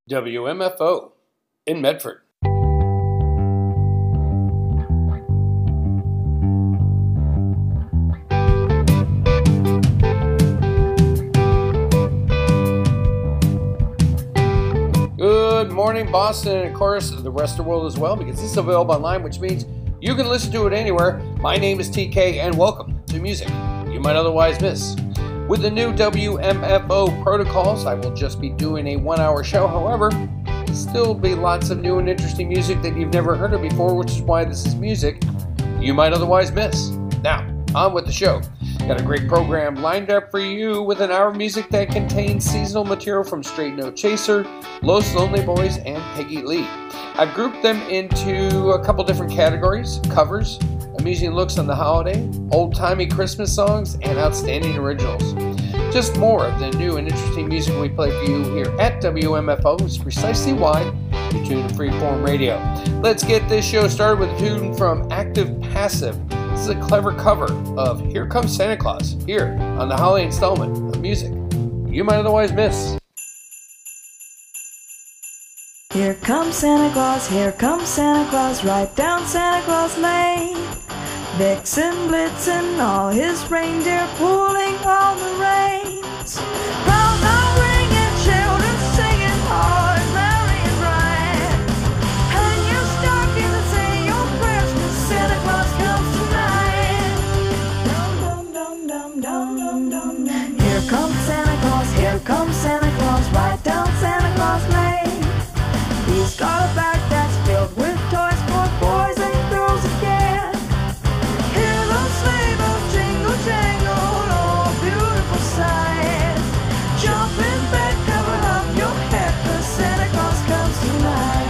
WMFO in Medford. Good morning, Boston, and of course the rest of the world as well, because it's available online, which means you can listen to it anywhere. My name is TK, and welcome to music you might otherwise miss. With the new WMFO protocols, I will just be doing a 1-hour show. However, there'll still be lots of new and interesting music that you've never heard of before, which is why this is music you might otherwise miss. Now, on with the show. Got a great program lined up for you with an hour of music that contains seasonal material from Straight No Chaser, Los Lonely Boys, and Peggy Lee. I've grouped them into a couple different categories: covers, amusing looks on the holiday, old-timey Christmas songs, and outstanding originals. Just more of the new and interesting music we play for you here at WMFO is precisely why you tune to Freeform Radio. Let's get this show started with a tune from Active Passive. This is a clever cover of Here Comes Santa Claus, here on the holiday installment of music you might otherwise miss. Here comes Santa Claus, right down Santa Claus Lane. Vixen, Blitzen, all his reindeer pulling all the reins. Bells are ringing, children singing, all is merry and bright. Hang your stockings and say your prayers, 'cause Santa Claus comes tonight. Dum dum dum dum dum dum dum. Here comes Santa Claus, right down Santa Claus Lane. He's got a bag that's filled with toys for boys and girls again. Hear those sleigh bells jingle jangle, oh beautiful sight. Jump in bed, cover up your head, 'cause Santa Claus comes tonight.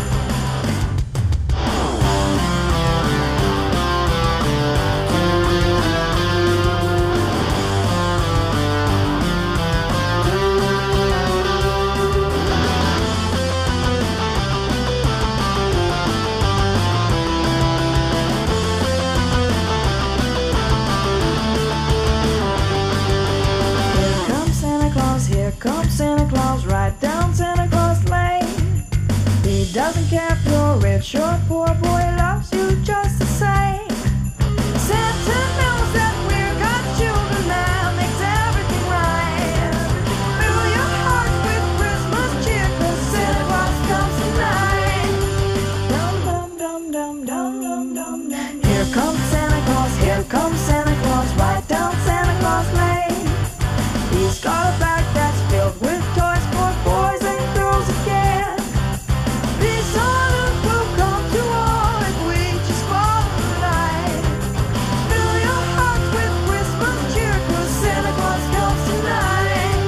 Here comes Santa Claus, right down Santa Claus Lane. He doesn't care if you're rich or poor, boy, he loves you just the same. Santa knows that we're God's children now, makes everything right. Fill your hearts with Christmas cheer, 'cause Santa Claus comes tonight. Dum dum dum dum dum dum dum dum. Here comes Santa Claus, right down Santa Claus Lane. He's got a bag that's filled with toys for boys and girls again. Peace on earth will come to all if we just follow the light. Fill your hearts with Christmas cheer, 'cause Santa Claus comes tonight.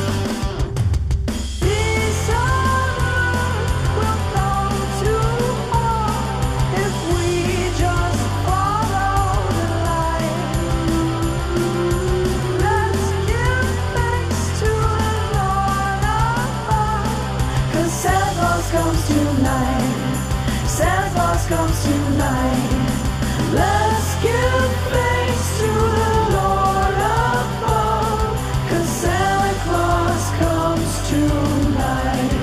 Peace on earth will come to all if we just follow the light. Let's give thanks to the Lord above, 'cause Santa Claus comes tonight. Santa Claus comes tonight. Let's give thanks to the Lord above, 'cause Santa Claus comes tonight.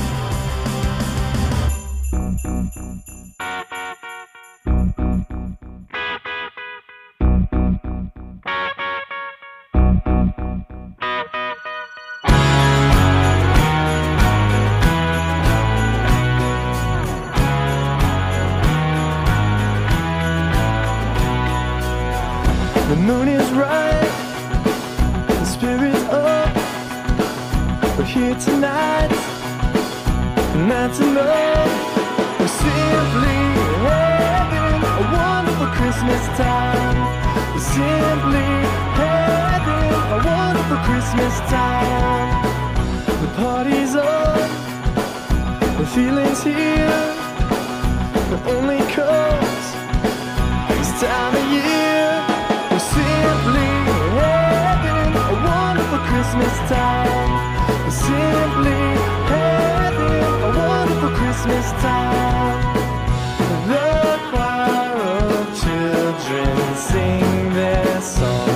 The moon is right, the spirit's up. We're here tonight, and that's enough. We're simply having a wonderful Christmas time. We're simply having a wonderful Christmas time. The party's up, the feeling's here, but only 'cause this time of year. Simply having a wonderful Christmas time. Simply having a wonderful Christmas time. The choir of children sing their song.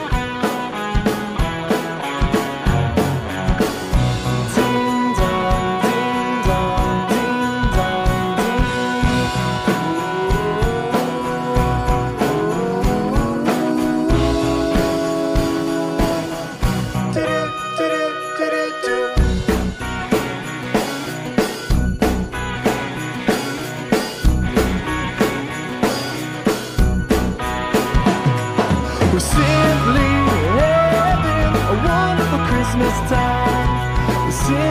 Ding dong.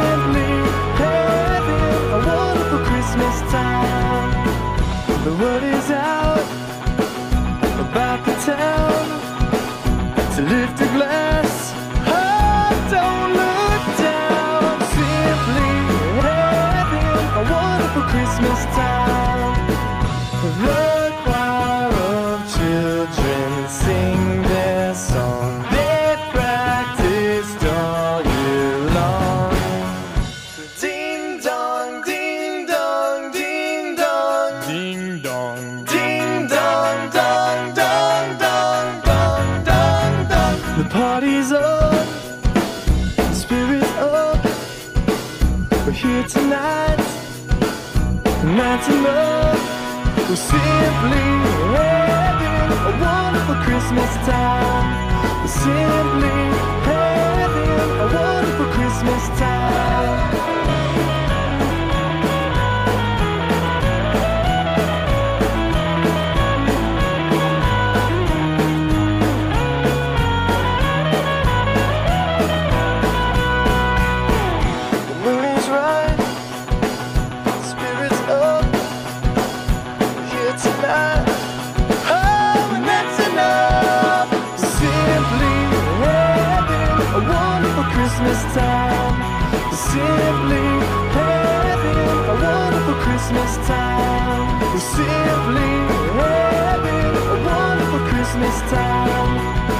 simply having a wonderful Christmas time. The word is out about the town to lift a glass. Oh, don't look down. Simply having a wonderful Christmas time. The choir of children sing their song. They practiced all year long. Ding dong, ding dong, ding dong, ding dong, ding dong, dong, dong, dong, dong, dong, dong. The party's up, the spirit's up. We're here tonight, night to love. We're simply having a wonderful Christmas time. We're simply having a wonderful Christmas time. The moon is right, the spirit's up. Tonight, oh, and that's enough. Simply having a wonderful Christmas time. Simply having a wonderful Christmas time. Simply having a wonderful Christmas time.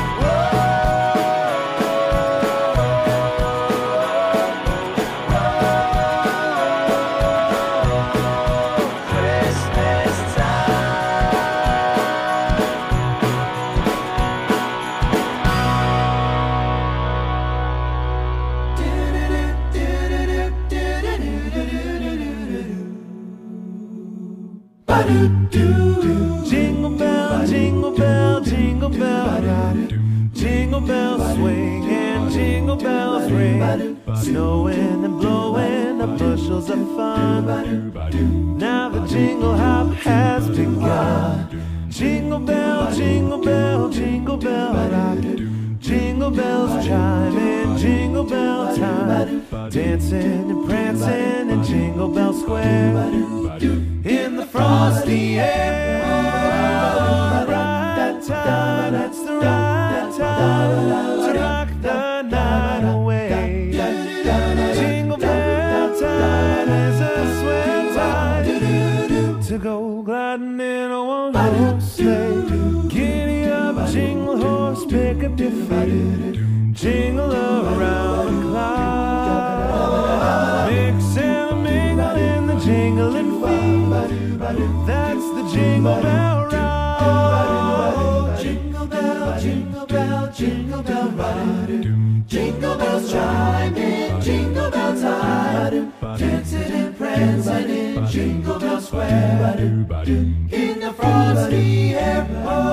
Jingle bell, jingle bell, jingle bell ride. Jingle bells swing and jingle bells ring. Snowing and blowing up bushels of fun. Now the jingle hop has begun. Jingle bell, jingle bell, jingle bell ride. Jingle bells chime in jingle bell time. Dancing and prancing in Jingle Bell Square. In the frosty air, right time, that's the right time to rock the night away. Jingle bell time is a swell time to go gliding in a one-horse sleigh. Giddy up, jingle horse, pick up your feet, jingle around the clock. Mix and mingle in the jingling feet. That's the Jingle Bell Ride. Jingle bell, jingle bell, jingle bell ride. Jingle bells chime in jingle bell time. Dancing and prancing in Jingle Bell Square. In the frosty air,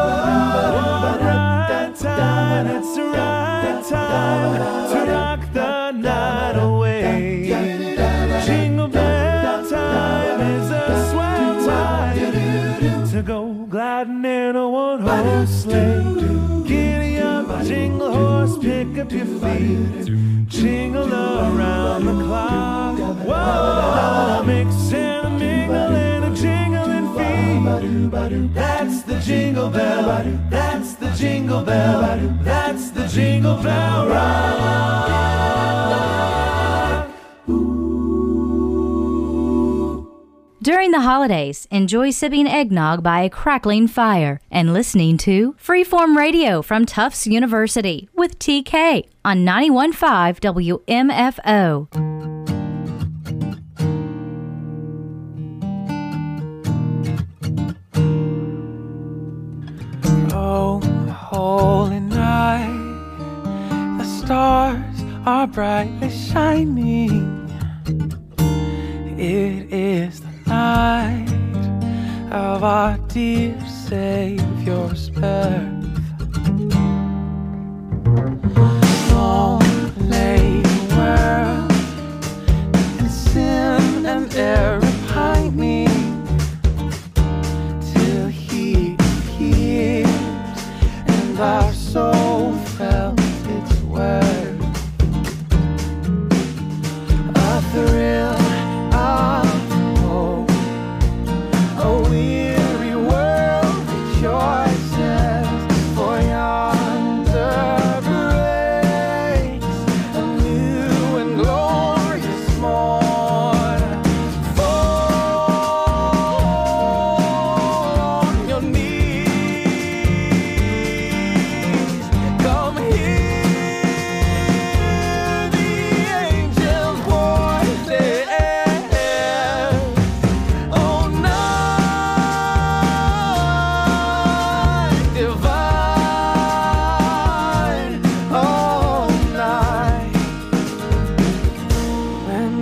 right time, it's the right time to rock the night away. Jingle bell time is a swell time to go gliding in a one-horse sleigh. Giddy up, jingle horse, pick up your feet, jingle around the clock. Whoa, mix and mingle in a jingling feet. That's the jingle bell, that's the jingle bell, that's the Jingle Bell Ride. During the holidays, enjoy sipping eggnog by a crackling fire and listening to Freeform Radio from Tufts University with TK on 91.5 WMFO. Oh, holy night, the stars are brightly shining. It is the night of our dear Savior's birth. Long lay the world in sin and error pining, till He appeared and our soul felt its worth. A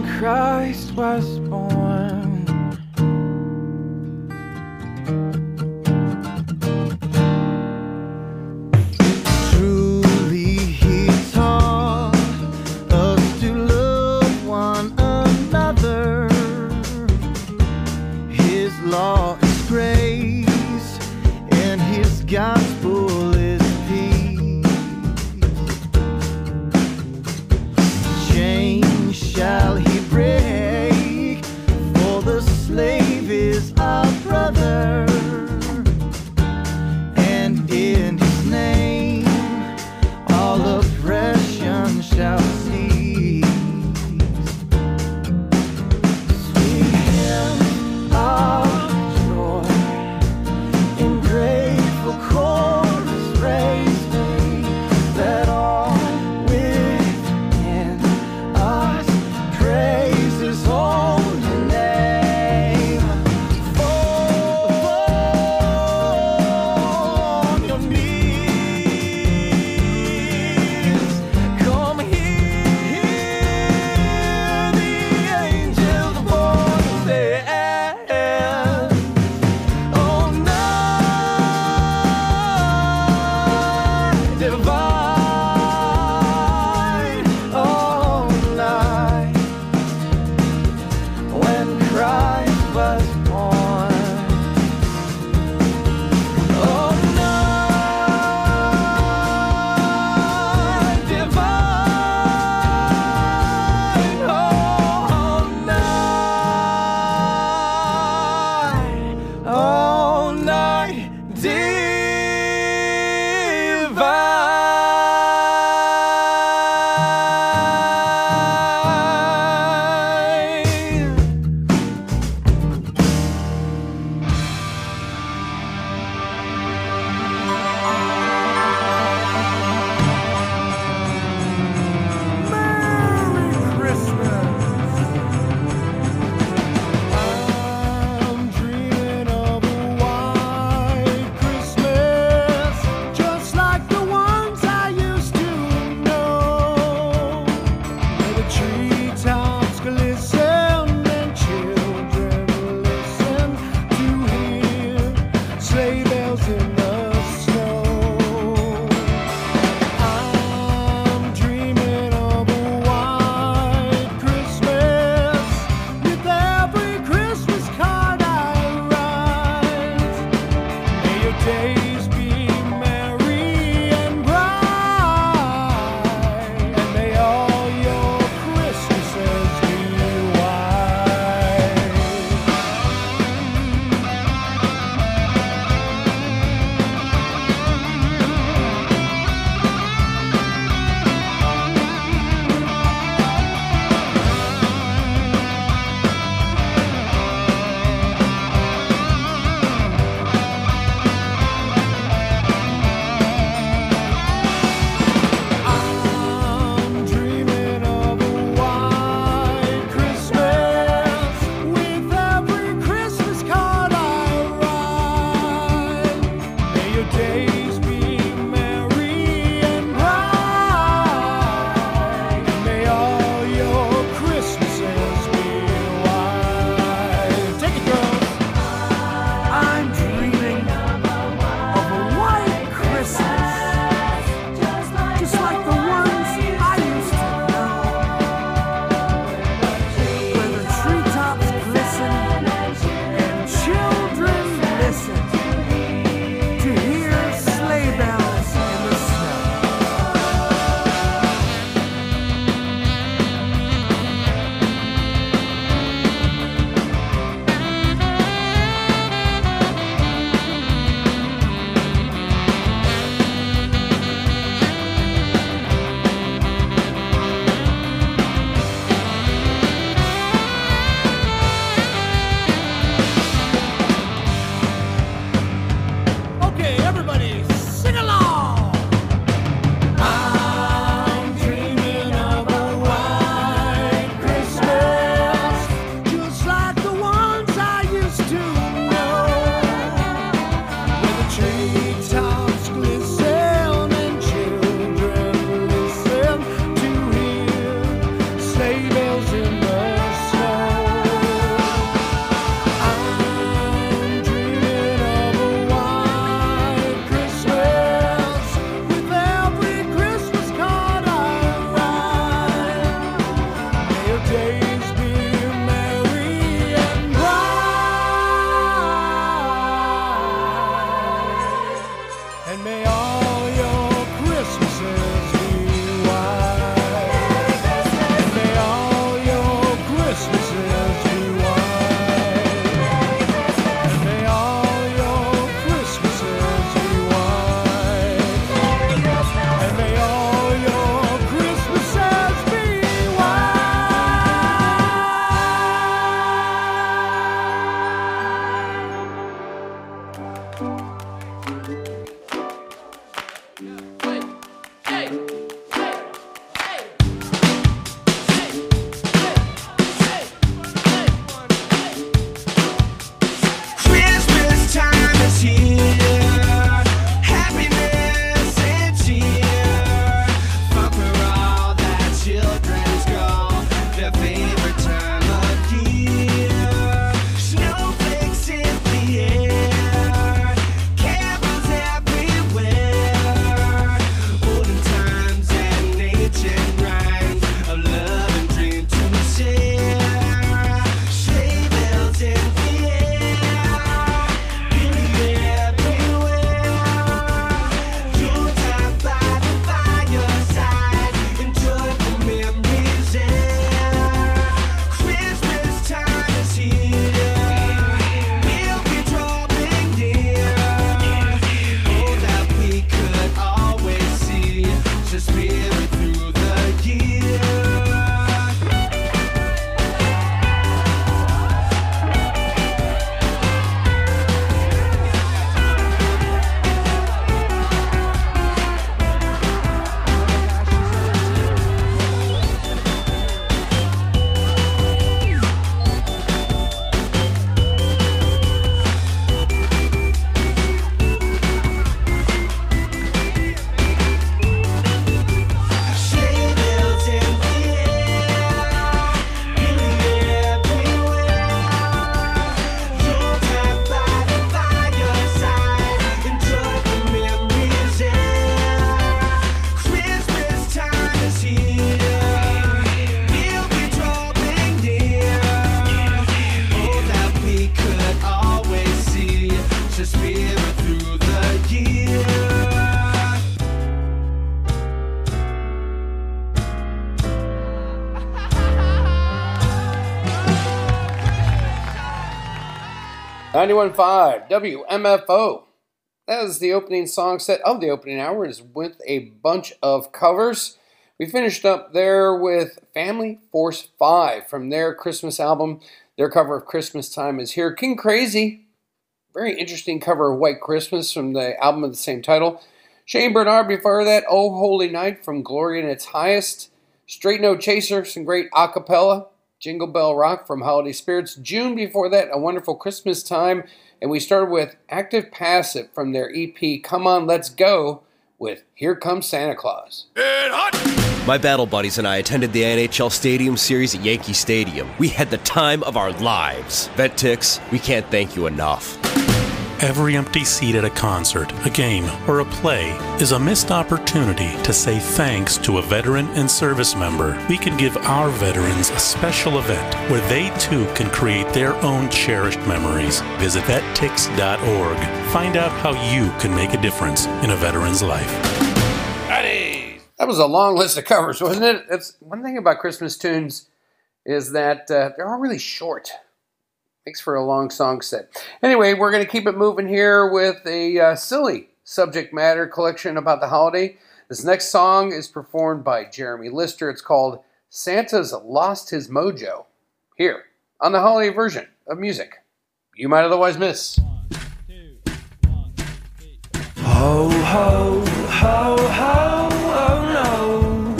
Christ was born. Truly he taught us to love one another. His law is grace and his gospel is peace. Chains shall he break for the 91.5 WMFO. That is the opening song set of the opening hour, is with a bunch of covers. We finished up there with Family Force 5 from their Christmas album. Their cover of Christmas Time is Here. King Crazy, very interesting cover of White Christmas from the album of the same title. Shane Bernard before that, Oh Holy Night from Glory in Its Highest. Straight No Chaser, some great a cappella. Jingle Bell Rock from Holiday Spirits. June before that, A Wonderful Christmas Time. And we started with Active Passive from their EP, Come On, Let's Go, with Here Comes Santa Claus. My battle buddies and I attended the NHL Stadium Series at Yankee Stadium. We had the time of our lives. VetTix, we can't thank you enough. Every empty seat at a concert, a game, or a play is a missed opportunity to say thanks to a veteran and service member. We can give our veterans a special event where they too can create their own cherished memories. Visit vettix.org. Find out how you can make a difference in a veteran's life. That was a long list of covers, wasn't it? That's one thing about Christmas tunes is that they're all really short. Makes for a long song set. Anyway, we're going to keep it moving here with a silly subject matter collection about the holiday. This next song is performed by Jeremy Lister. It's called Santa's Lost His Mojo. Here, on the holiday version of music you might otherwise miss. 1, 2, 1, 2, 3. Ho, ho, ho, ho, oh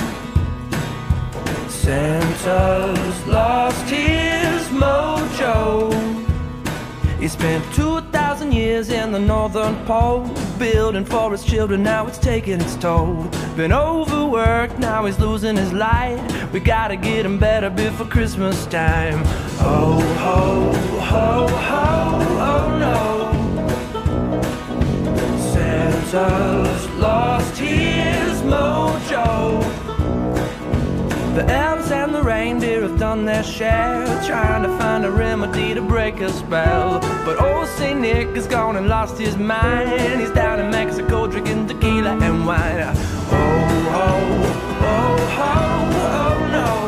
no. Santa's lost his mojo. He spent 2,000 years in the Northern Pole, building for his children, now it's taking its toll. Been overworked, now he's losing his light. We gotta get him better before Christmas time. Ho, ho, ho, ho, oh no. Santa's lost his mojo. The elves and the reindeer have done their share, trying to find a remedy to break a spell. But old Saint Nick is gone and lost his mind. He's down in Mexico drinking tequila and wine. Oh, oh, oh, oh,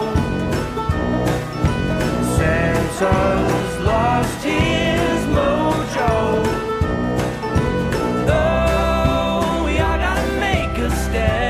oh no. Santa's lost his mojo. Oh, we all gotta make a stand.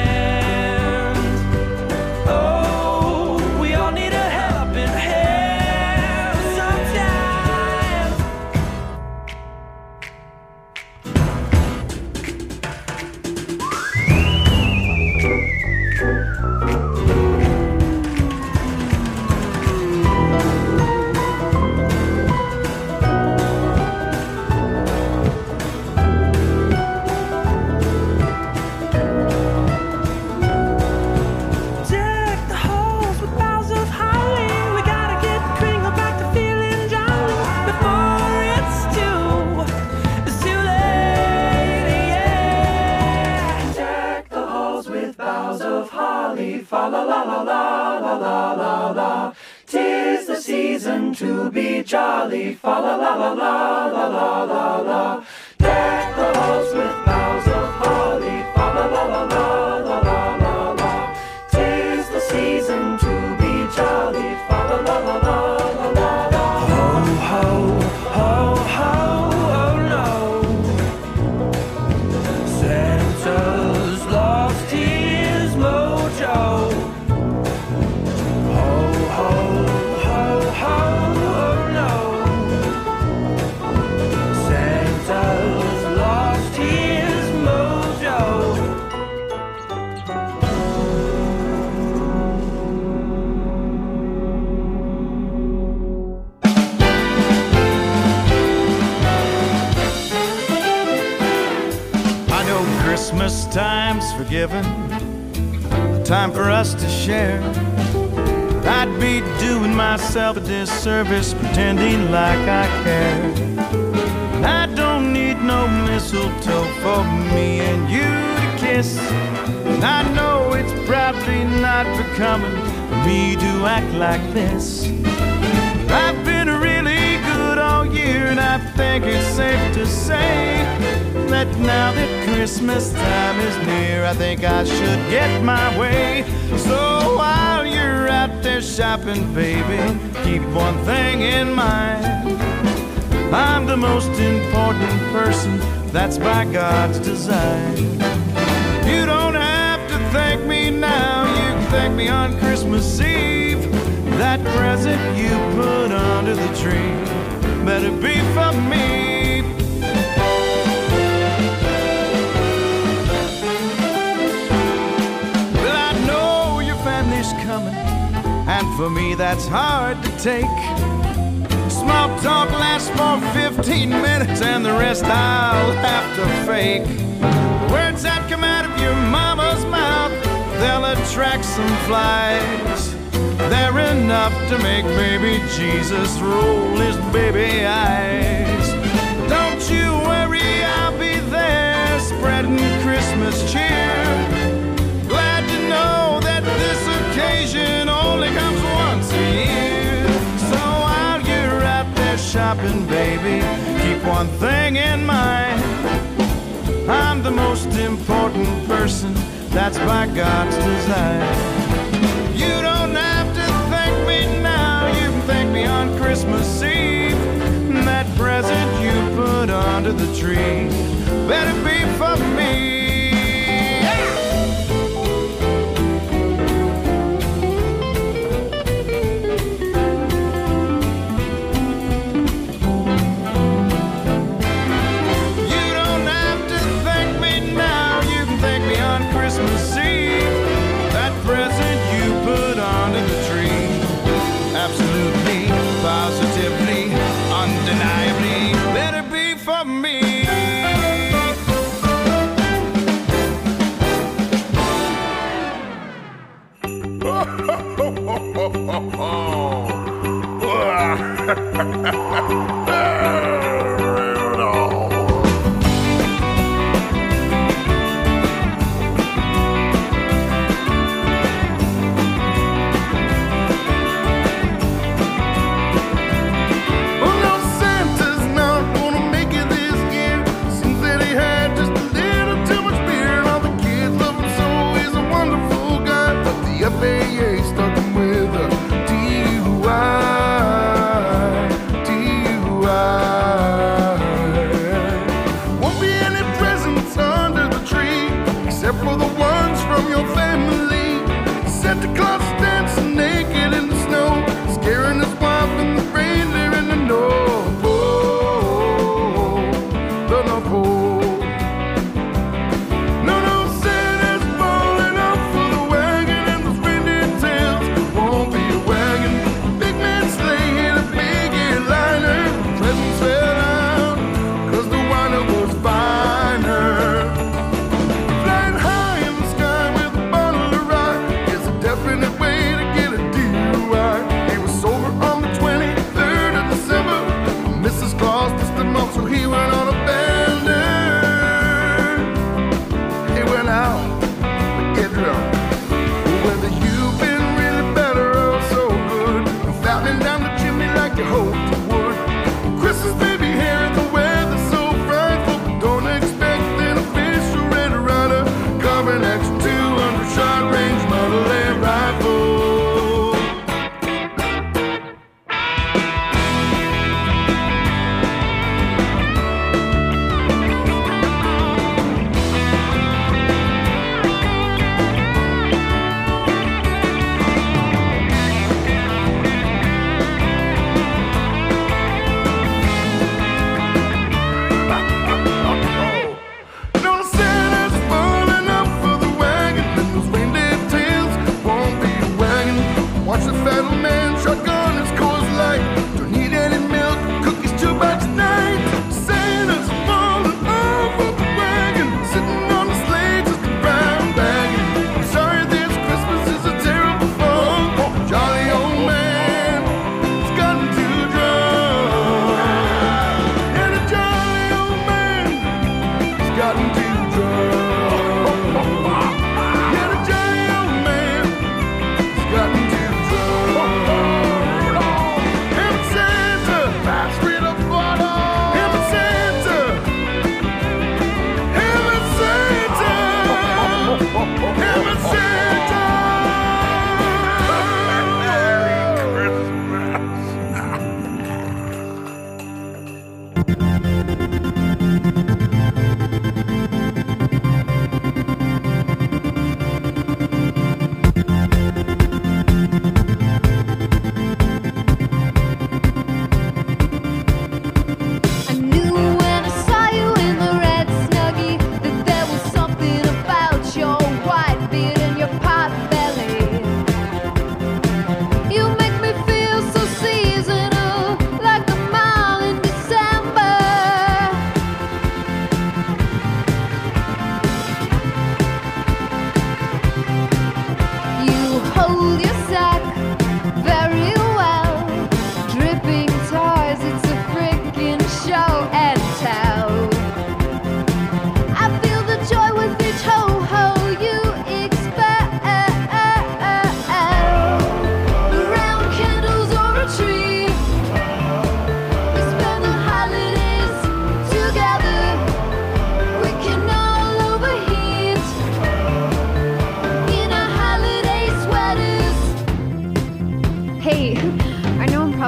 To be jolly, fa la la la la la la la la. Deck the halls with boughs of holly, fa la la la la la la la la. 'Tis the season to be jolly, fa la la la la la la la. Ho ho ho ho, oh no. Santa's lost his mojo. Ho ho ho ho. Christmas time's forgiven, time for us to share. I'd be doing myself a disservice pretending like I care. I don't need no mistletoe for me and you to kiss, and I know it's probably not becoming for me to act like this. I've been really good all year, and I think it's safe to say that now that Christmas time is near, I think I should get my way. So while you're out there shopping, baby, keep one thing in mind. I'm the most important person, that's by God's design. You don't have to thank me now, you can thank me on Christmas Eve. That present you put under the tree better be for me. Well, I know your family's coming, and for me that's hard to take. Small talk lasts for 15 minutes, and the rest I'll have to fake. The words that come out of your mama's mouth, they'll attract some flies. They're enough to make baby Jesus roll his baby eyes. Don't you worry, I'll be there spreading Christmas cheer. Glad to know that this occasion only comes once a year. So while you're out there shopping, baby, keep one thing in mind. I'm the most important person, that's by God's design. You don't have to thank me now, you can thank me on Christmas Eve. That present you put under the tree better be for me. You don't have to thank me now, you can thank me on Christmas Eve. That present you put under the tree, absolutely, positively, undeniably, better be for me.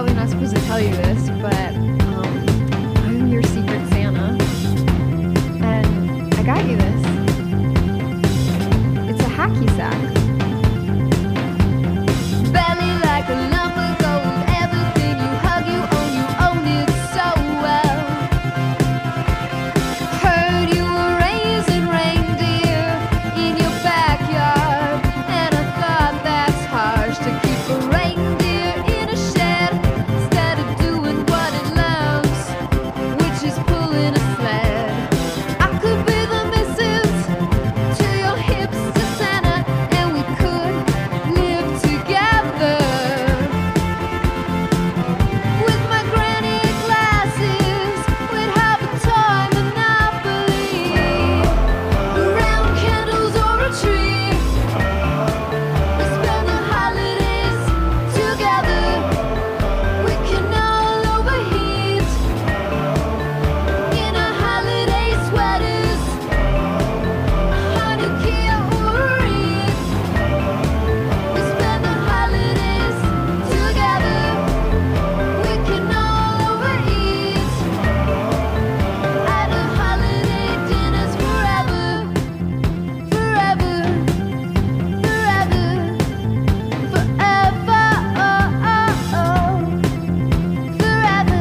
probably not supposed to tell you this, but I'm your secret Santa. And I got you this. It's a hacky sack. Belly like a lump of gold. Everything you hug, you own it so well. Heard you were raising reindeer in your backyard, and I thought that's harsh to keep a reindeer in a shed instead of doing what it loves, which is pulling a sled. I could be the missus to your hipster Santa, and we could live together. With my granny glasses, we'd have a toy monopoly around candles or a tree. We spend the holidays together. We can all overheat in our holiday sweaters, Hanukkah or Eid. We spend the holidays together. We can all overeat at a holiday dinners forever, forever, forever, forever, forever,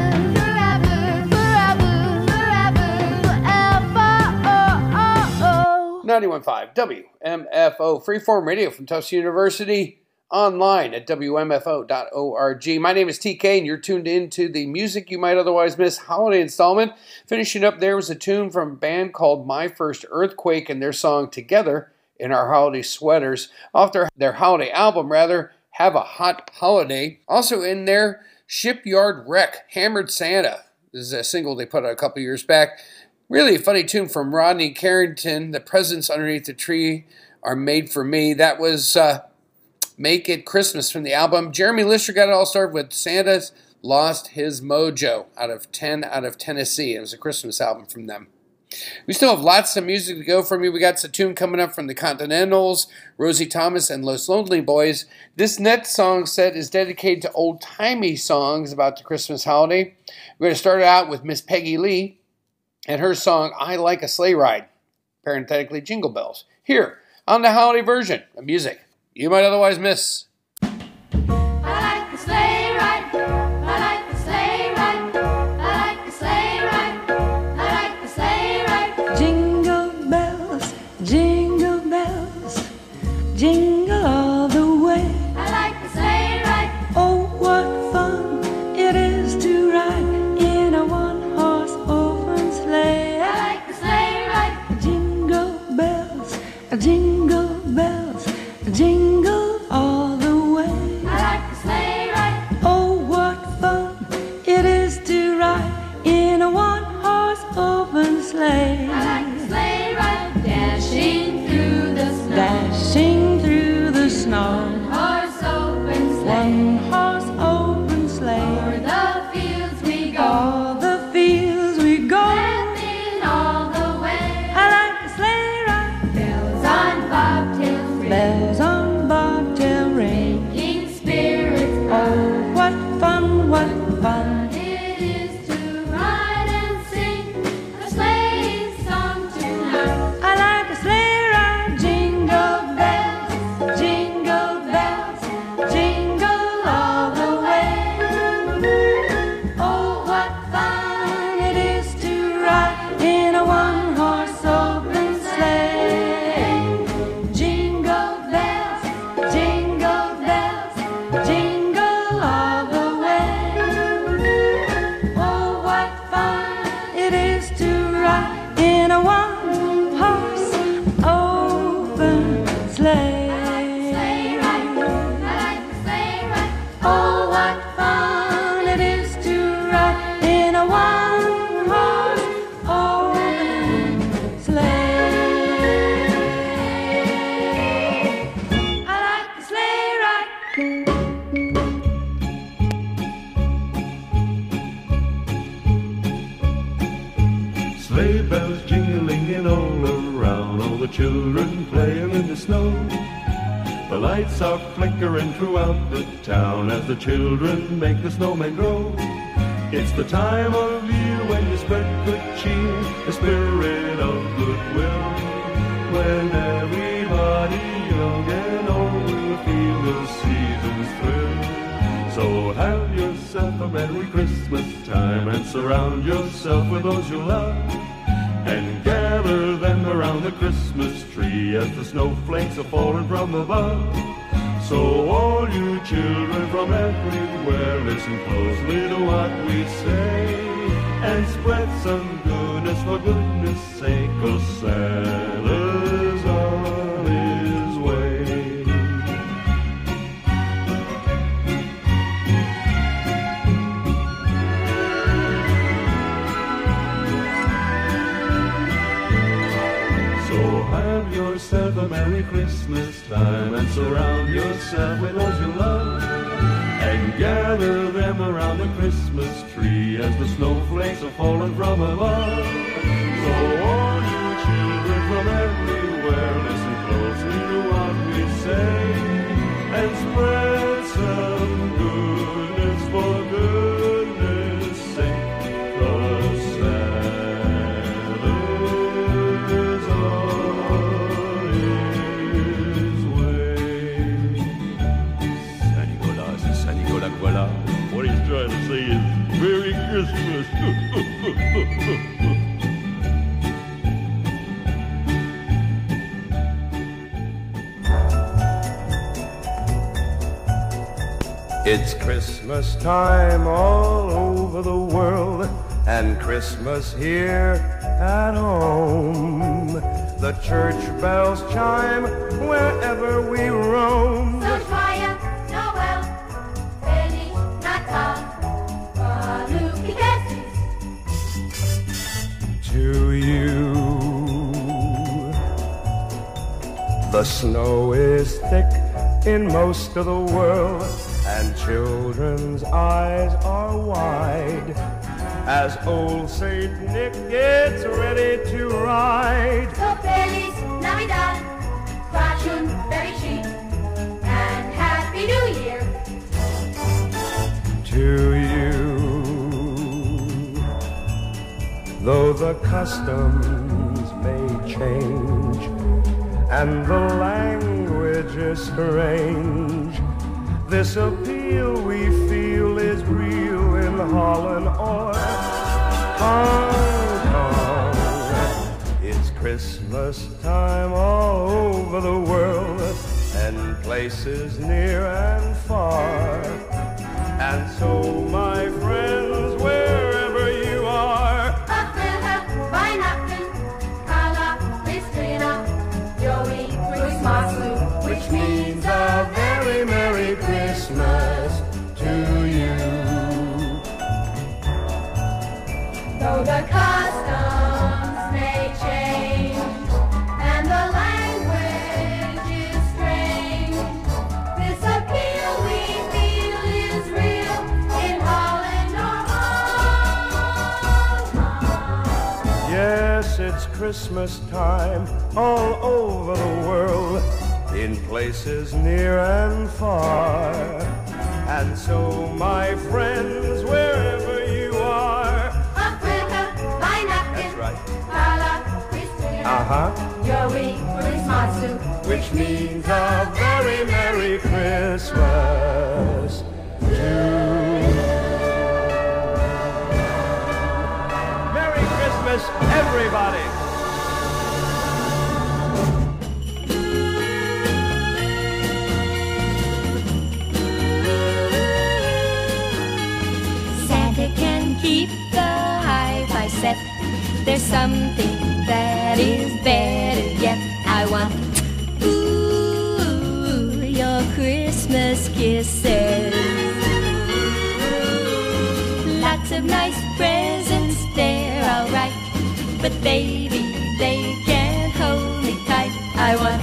forever, forever, forever, 91.5 WMFO Freeform Radio from Tufts University, online at WMFO.org. My name is TK, and you're tuned into the Music You Might Otherwise Miss holiday installment. Finishing up there was a tune from a band called My First Earthquake and their song Together in Our Holiday Sweaters, off their holiday album, Have a Hot Holiday. Also in there, Shipyard Wreck, Hammered Santa. This is a single they put out a couple years back. Really a funny tune from Rodney Carrington. The presents underneath the tree are made for me. That was Make It Christmas from the album. Jeremy Lister got it all started with Santa's Lost His Mojo out of Tennessee. It was a Christmas album from them. We still have lots of music to go from you. We got some tune coming up from the Continentals, Rosie Thomas, and Los Lonely Boys. This next song set is dedicated to old-timey songs about the Christmas holiday. We're going to start out with Miss Peggy Lee and her song, I Like a Sleigh Ride, parenthetically Jingle Bells, here on the holiday version of Music You Might Otherwise Miss. I like the sleigh ride. I like the sleigh ride. I like the sleigh ride. I like the sleigh ride. Jingle bells, jingle all the way. I like the sleigh ride. Oh, what fun it is to ride in a one-horse open sleigh. I like the sleigh ride. Jingle bells, jingle all the way. I like the sleigh ride. Oh, what fun it is to ride in a one-horse open sleigh. I like the sleigh ride. Dashing through the snow. Dashing through the snow. Horse open sleigh. One-horse open sleigh. O'er the fields we go. All the fields we go. Laughing all the way. I like the sleigh ride. Bells on bobtails ring. Bells on bobtail ring. Making spirits bright. Oh, what fun, what fun. It is to ride and sing a sleigh song tonight. I like a sleigh ride. Jingle bells, jingle all the way. Oh, what fun it is to ride in a one-horse open sleigh. Jingle bells, jingle all the way. Oh, what fun it is to ride in a one-horse open sleigh. Oh, what fun it is to ride in a one-horse open sleigh. I like the sleigh ride. Sleigh bells jingling all around, all the children playing in the snow. The lights are flickering throughout the town as the children make the snowman grow. It's the time of year when you spread good cheer, the spirit of goodwill, when everybody young and old will feel the season's thrill. So have yourself a Merry Christmas time and surround yourself with those you love, and gather them around the Christmas tree as the snowflakes are falling from above. So all you children from everywhere, listen closely to what we say, and spread some goodness for goodness sake, 'cause Santa's on his way. So have yourself a Merry Christmas time and surround yourself with those you love, and gather them around the Christmas tree as the snowflakes are falling from above. So all you children from everywhere, listen closely to what we say, and spread some goodness for goodness sake, 'cause Santa's on his way. Sandy-Gola, voilà. What he's trying to say is Merry Christmas. It's Christmas time all over the world, and Christmas here at home. The church bells chime wherever we roam. So joyeux, Noël, Feliz Natal, Paluki Besties. To you, the snow is thick in most of the world, and children's eyes are wide as old Saint Nick gets ready to ride. So Feliz Navidad, Crashun Berry Sheet, and Happy New Year. To you, though the customs may change and the language is strange, this appeal we feel is real in Holland or Hong Kong. It's Christmas time all over the world, and places near and far. And so, my friends, wherever you are, April, Weihnachten, Kala, Listrina, Joey, Christmas, which means a very Merry Christmas to you. Though the customs may change and the language is strange, this appeal we feel is real in Holland or Hong Kong. Yes, it's Christmas time all over the world, in places near and far. And so, my friends, wherever you are, Africa, Weihnachten, that's right, Kala, Christina, Joey, Christmas, which means a very Merry Christmas to you. Merry Christmas, everybody! Santa can keep the hi-fi set. There's something that is better yet. I want, ooh, your Christmas kisses. Lots of nice presents, they're alright, but baby, they can't hold me tight. I want,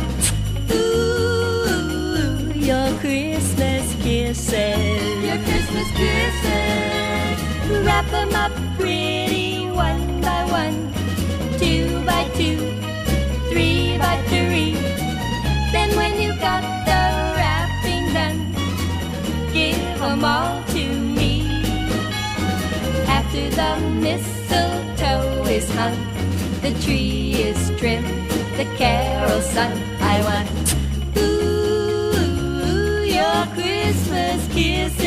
ooh, your Christmas kisses. Your Christmas kisses. Wrap them up pretty one by one, 2 by 2, 3 by 3. Then when you got the them all to me. After the mistletoe is hung, the tree is trimmed, the carol sung, I want your Christmas kisses.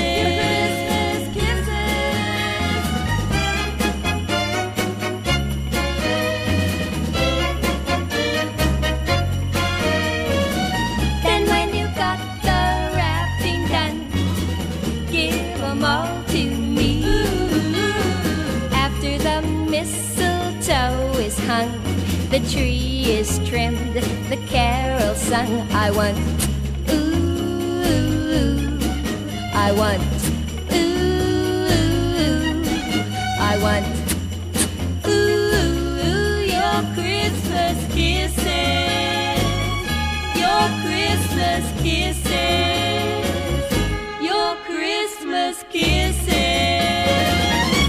Then when you got the wrapping done, give them all to me. After the mistletoe is hung, the tree is trimmed, the carol sung, I want I want, I want, your Christmas kisses, your Christmas kisses, your Christmas kisses.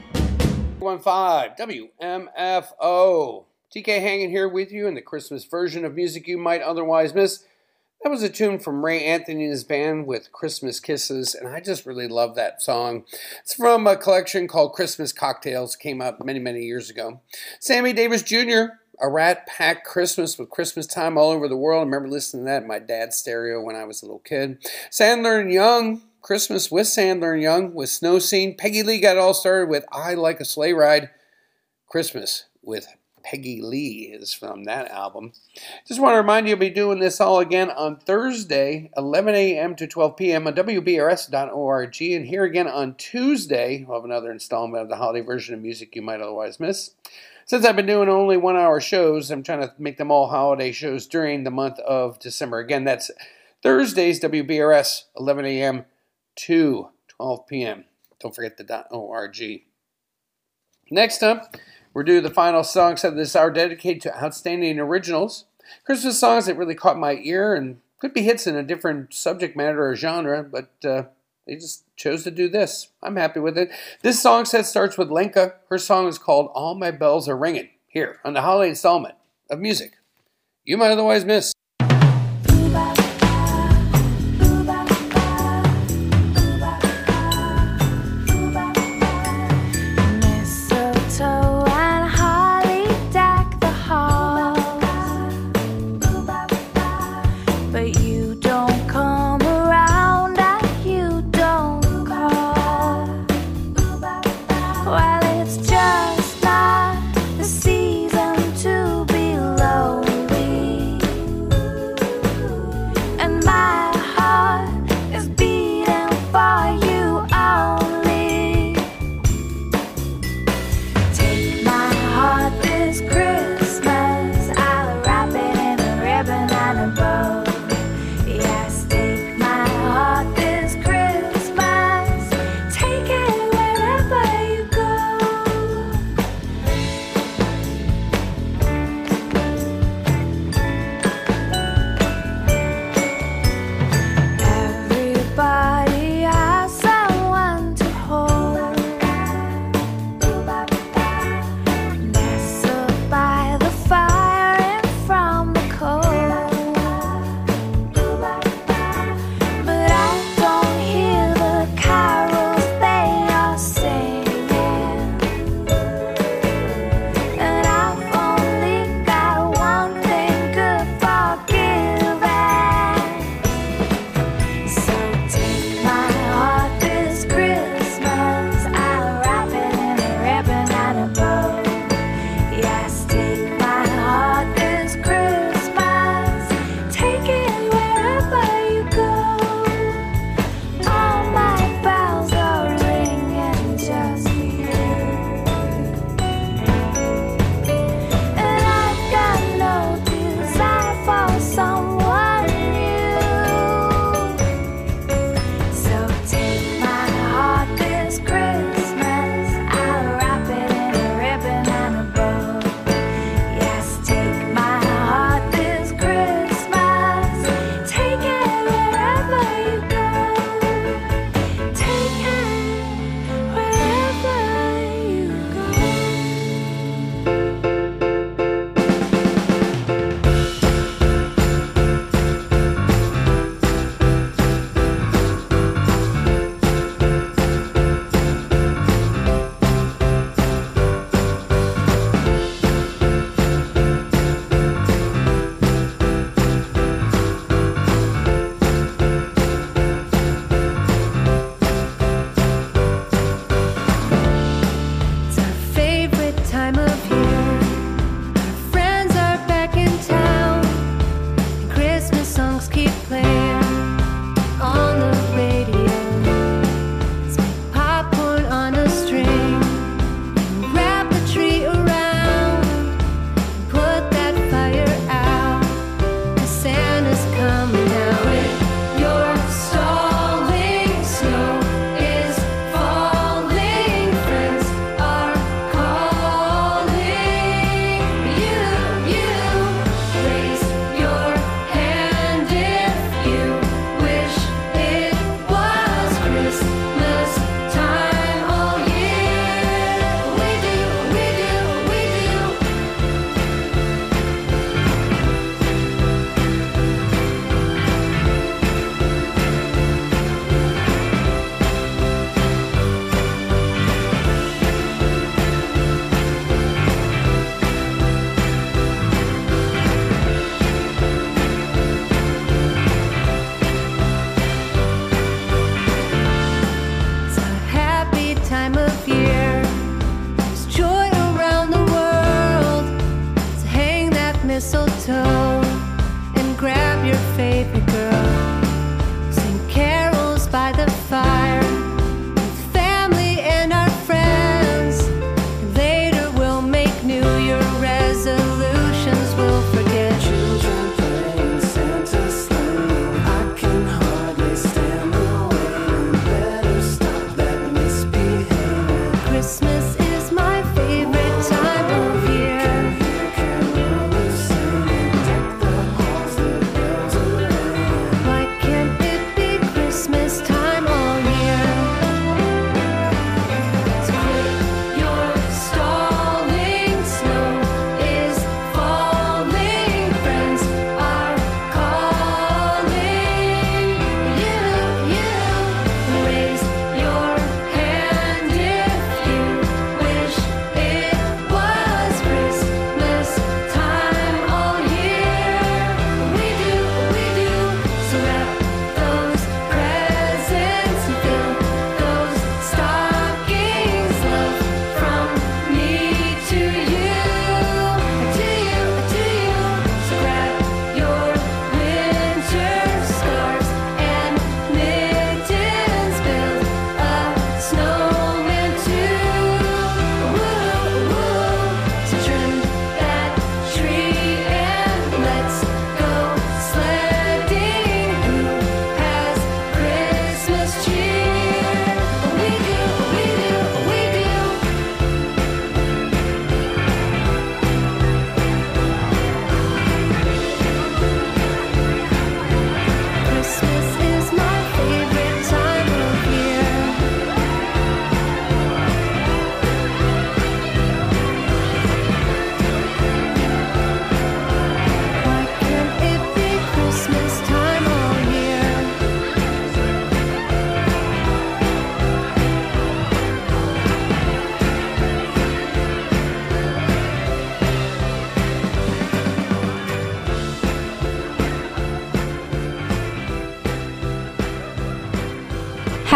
15 WMFO. TK hanging here with you in the Christmas version of music you might otherwise miss. That was a tune from Ray Anthony and his band with Christmas Kisses, and I just really love that song. It's from a collection called Christmas Cocktails, came out many, many years ago. Sammy Davis Jr., A Rat Pack Christmas with Christmas Time All Over the World. I remember listening to that in my dad's stereo when I was a little kid. Sandler and Young, Christmas with Sandler and Young with Snow Scene. Peggy Lee got it all started with I Like a Sleigh Ride. Christmas with Peggy Lee is from that album. Just want to remind you, I'll be doing this all again on Thursday, 11 a.m. to 12 p.m. on WBRS.org. And here again on Tuesday, we'll have another installment of the holiday version of music you might otherwise miss. Since I've been doing only 1 hour shows, I'm trying to make them all holiday shows during the month of December. Again, that's Thursdays, WBRS, 11 a.m. to 12 p.m. Don't forget the .org. Next up, we're doing the final song set of this hour dedicated to outstanding originals. Christmas songs that really caught my ear and could be hits in a different subject matter or genre, but they just chose to do this. I'm happy with it. This song set starts with Lenka. Her song is called All My Bells Are Ringing, here on the holiday installment of music you might otherwise miss. Season to be lonely.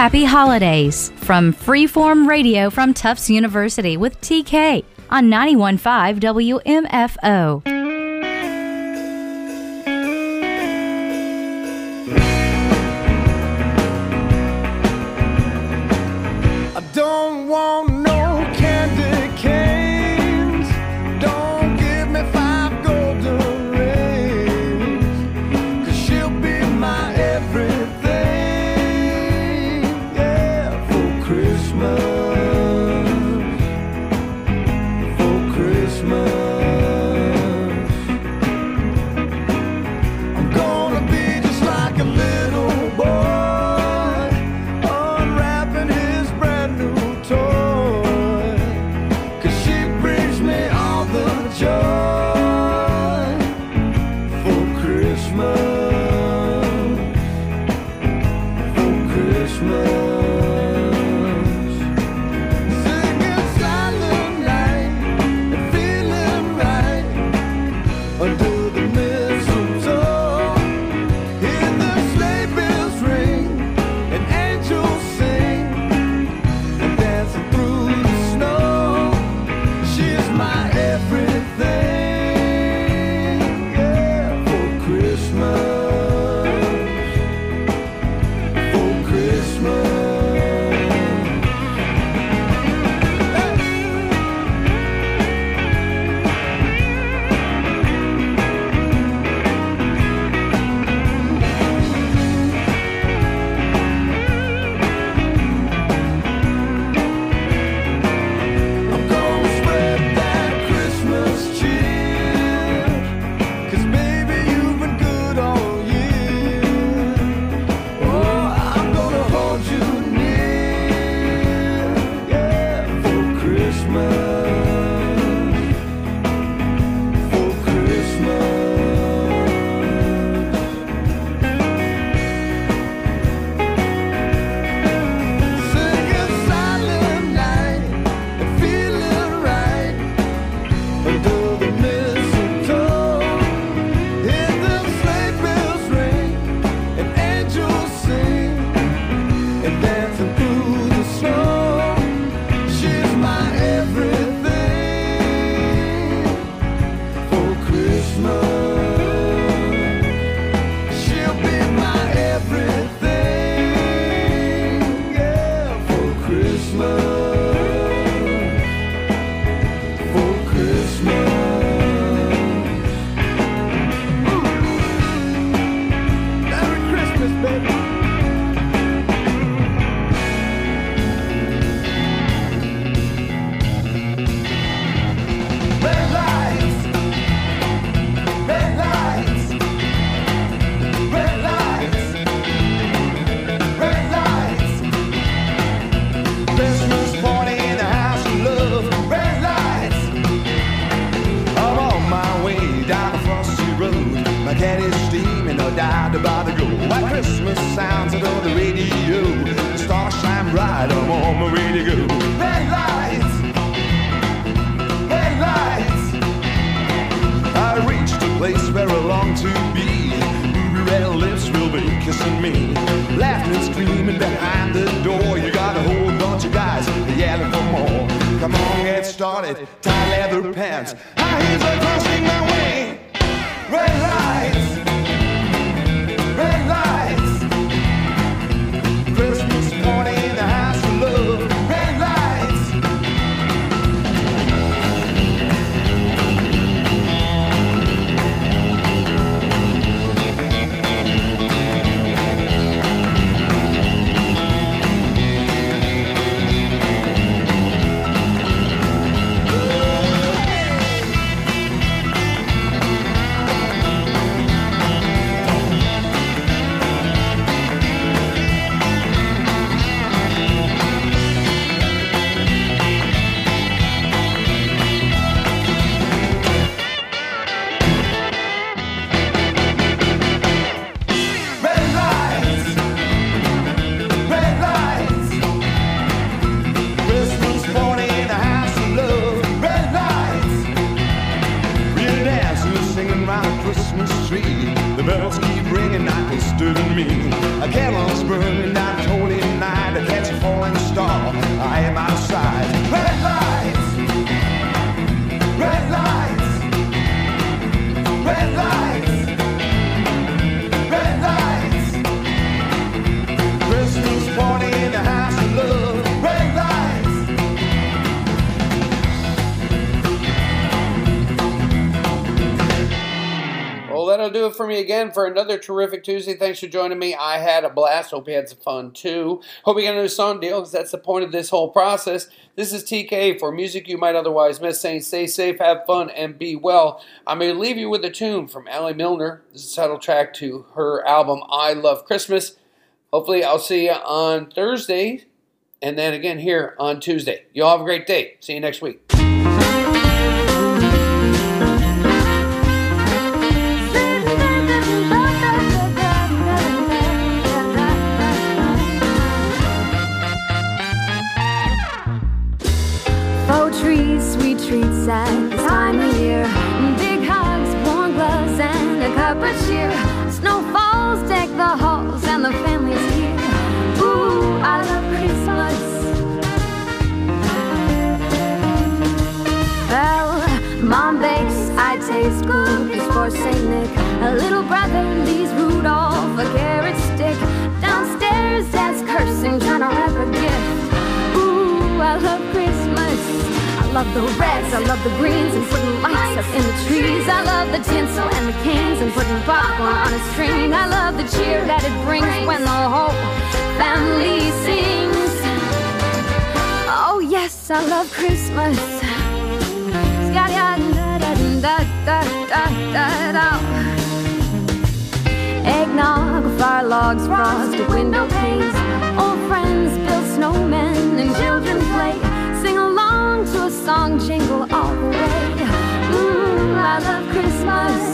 happy holidays from Freeform Radio from Tufts University with TK on 91.5 WMFO. I don't want no candy canes. Don't give me 5 golden rings. 'Cause she'll be my everything, yeah, for Christmas. For Christmas. I'm gonna be just like a little boy, unwrapping his brand new toy. 'Cause she brings me all the joy for Christmas. For Christmas. Singing Silent Night and feeling right under the mistletoe. Hear the sleigh bells ring and angels sing and dancing through the snow. She's my everything, yeah, for Christmas. For Christmas. I'm gonna spread that Christmas cheer. 'Cause baby, you've been good all year. Oh, I'm gonna hold you near, yeah, for Christmas. For Christmas. Singing Silent Night and feeling right under the mistletoe. Hear the sleigh bells ring and angels sing and dancing through the snow. She's my everything for Christmas. She'll be my everything, yeah, for Christmas. For Christmas. Merry Christmas, baby. Red lights, red lights, red lights, red lights. Christmas party in the house of love. Red lights. I'm on my way down the frosty road. My caddy's steaming, no doubt about the go. White Christmas sounds on the radio. The stars shine bright, I'm on my way to go. Red lights, red lights. I reached a place where I long to be. Ruby red lips will be kissing me. Laughing and screaming behind the door. You got a whole bunch of guys yelling for more. Come on, get started. Tie leather pants. High heels are crossing my way. Red lights, red lights. Christmas party in the house of love. Red lights. The bells keep ringing, not disturbing me. A candle's burning, not holy night. do it for me again for another terrific Tuesday. Thanks for joining me. I had a blast. Hope you had some fun too. Hope you got a new song deal, because that's the point of this whole process. This is TK for music you might otherwise miss, saying stay safe, have fun, and be well. I'm going to leave you with a tune from Allie Milner. This is the title track to her album, I Love Christmas. Hopefully I'll see you on Thursday, and then again here on Tuesday. You all have a great day. See you next week. Faux trees, sweet treats at this time of year. Big hugs, warm gloves, and a cup of cheer. Snowfalls deck the halls, and the family's here. Ooh, I love Christmas. Well, Mom bakes, I taste cookies for St. Nick. A little brother leaves Rudolph a carrot stick. Downstairs, Dad's cursing, trying to wrap a gift. Ooh, I love Christmas. I love the reds, I love the greens, and putting lights up in the trees. I love the tinsel and the canes, and putting popcorn on a string. I love the cheer that it brings when the whole family sings. Oh yes, I love Christmas. Eggnog, fire logs, frosted window panes. Old friends build snowmen and children play. Sing along to a song, jingle all the way. I love Christmas.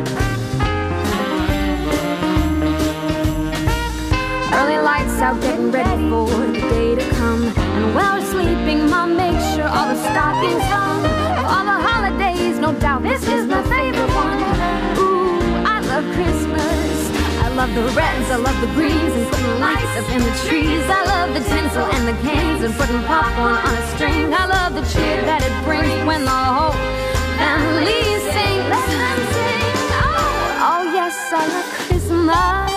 Early lights out, getting ready for the day to come. And while we're sleeping, Mom makes sure all the stockings hung. Of all the holidays, no doubt this is my favorite one. Ooh, I love Christmas. I love the reds, I love the greens, and putting lights up in the trees. I love the tinsel and the canes, and putting popcorn on a string. I love the cheer that it brings when the whole family sings. Let them sing. Oh yes, I love Christmas.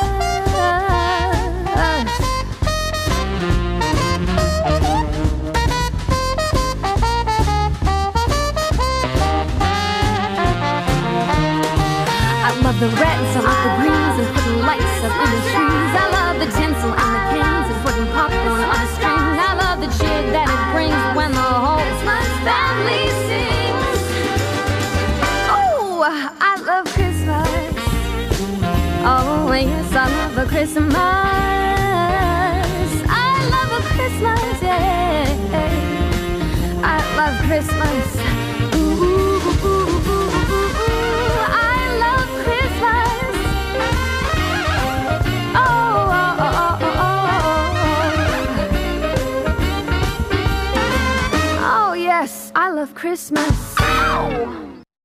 I love the reds, I love the greens, and putting lights up in the trees. I love the tinsel and the canes, and putting popcorn on a string. I love the cheer that it brings when the whole family sings. Oh, I love Christmas. Oh yes, I love a Christmas. I love a Christmas, yeah. I love Christmas. Ooh, ooh, ooh, ooh, ooh, ooh. I love Christmas. Oh, oh, oh, oh, oh. Oh yes, I love Christmas. Ow!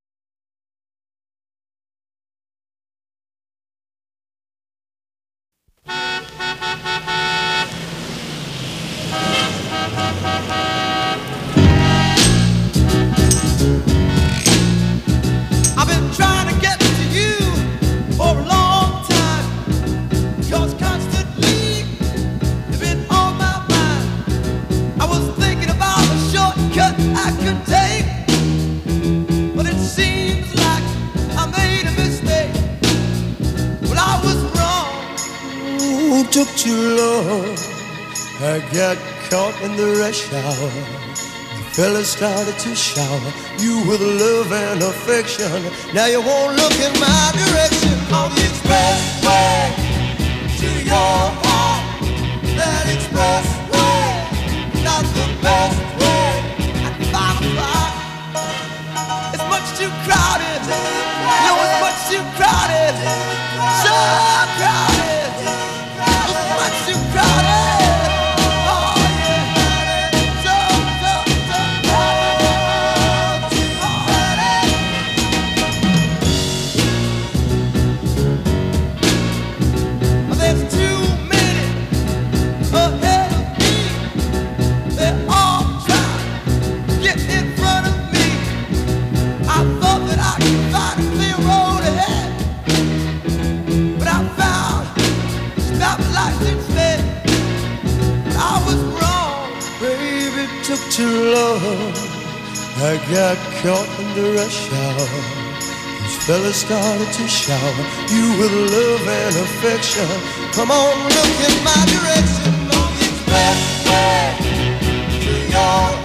I've been trying to get to you for a long time, 'cause constantly you've been on my mind. I was thinking about a shortcut I could take, but it seems like I made a mistake. Well, I was wrong. Ooh, took too long. I got caught in the rush hour. The fella started to shower you with love and affection. Now you won't look in my direction. On the expressway to your heart, that expressway, not the best way. At 5 o'clock, it's much too crowded. No, it's much too crowded. So crowded. It's much too crowded. Oh yeah, so crowded. Too crowded. There's too many ahead of me. They're all trying to get in front of me. I thought that I could find a clear road ahead, but I found stoplights instead. But I was wrong. Baby, it took too long. I got caught in the rush hour. These fella started to shower you with love and affection. Come on, look in my direction on the expressway to your